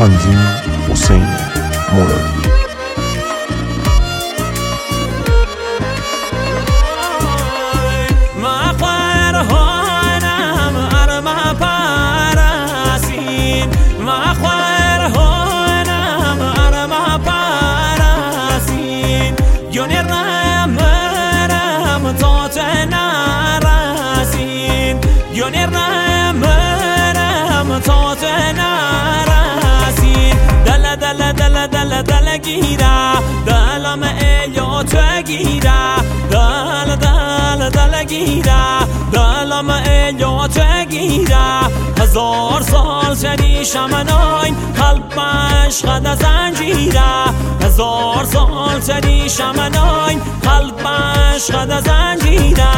تنظیم حسین مرادی. دل گیره دلم ایو تو گیره دل گیره دلم ایو تو گیره 1000 سال شدیشم ناین قلبش قد زنجیره 1000 سال شدیشم ناین قلبش قد زنجیره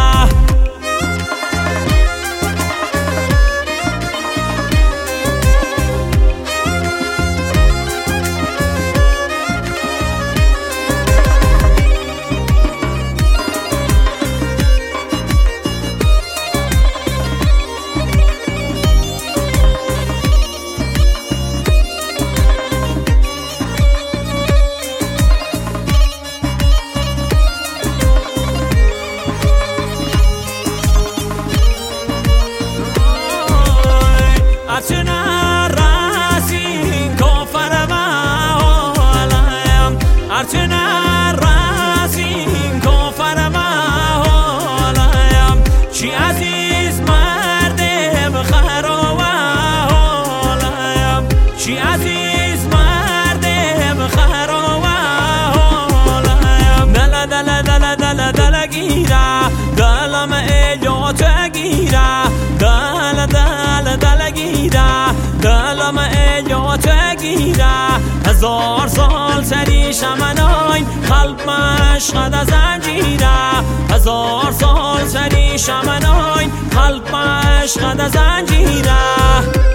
دلم ایو تو گیره دل گیره دلم ایو تو گیره 1000 سال سریشم ناین قلبش قد زنجیره 1000 سال سریشم ناین قلبش قد زنجیره